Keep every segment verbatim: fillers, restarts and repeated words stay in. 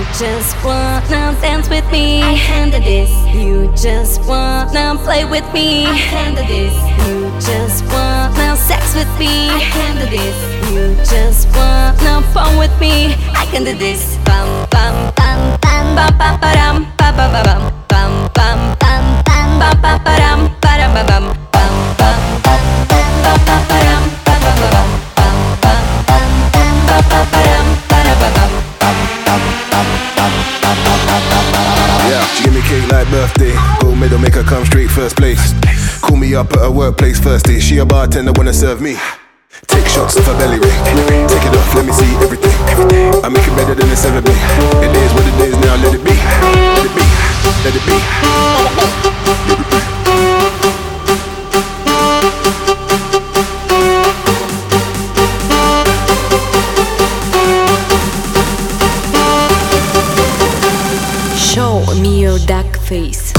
just wanna dance with me. I can do this. You just wanna play with me. I can do this. You just wanna sex with me. I can do this. You just wanna fun with me. I can do this. Bam bam bam bam bam bam bam bam bam bam bam bam bam bam bam bam bam bam bam bam. Yeah, she give me cake like birthday. Gold medal make her come straight first place. Call me up at her workplace first day. She a bartender wanna serve me. Take shots off her belly ring. Take it off, let me see everything. I make it better than it's ever been. It is what it is now, let it be. Let it be, let it be. Let it be. Show me your duck face.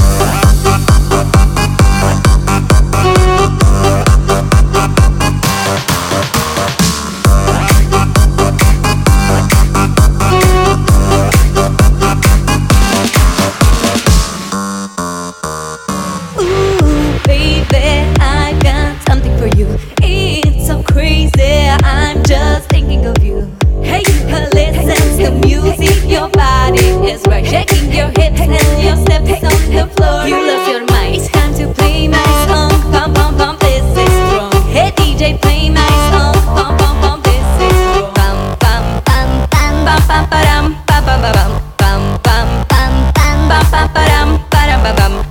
Ooh, baby, I got something for you. It's so crazy, I'm just thinking of you. Hey, listen to music, your body is right, shaking your hips and your steps on the floor. You lost your mind. It's time to play my song. Pump, pump, pump, this is strong. Hey D J, play my song. Pump, pump, pump, this is strong. Pam, pam, pam, pam, pam, pam, pam, pam, pam, pam, pam, pam, pam, pam, pam, pam, pam, pam, pam,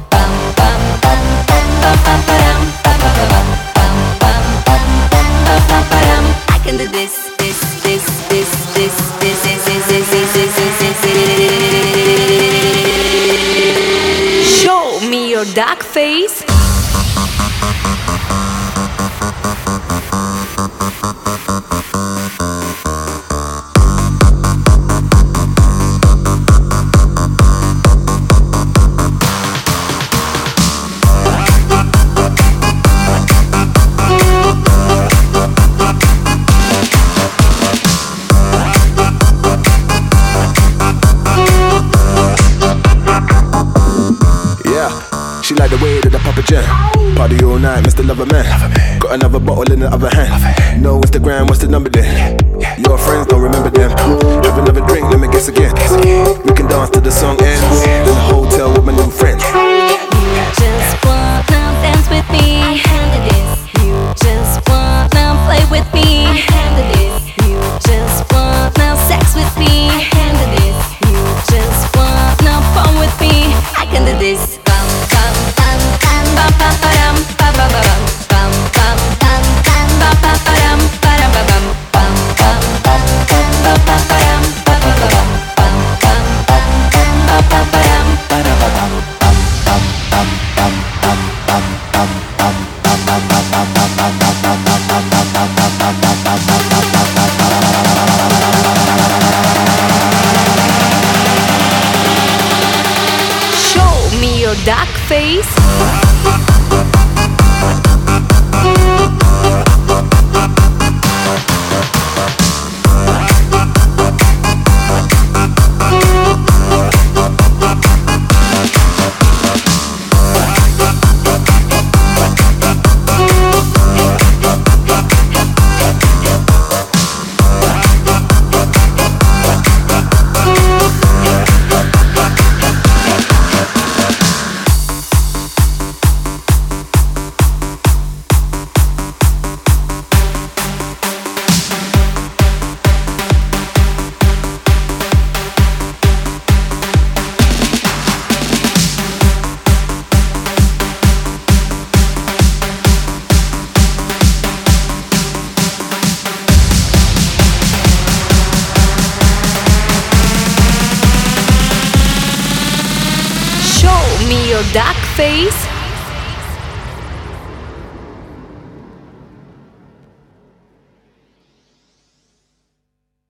I can do this, this, this, this, this, this, this, this, this, this, this, this. Show me your duck face. She like the way that I pop a jam. Party all night, Mister Lover Man. Got another bottle in the other hand. No Instagram, what's the number then? Your friends don't remember them. Have another drink, let me guess again. We can dance till the song ends. In the hotel with my new friends. You just wanna dance with me. I can do this. You just wanna play with me. I can do this. You just wanna sex with me. I can do this. You just wanna fun with me. I can do this. Show me your duck face. Show me your duck face.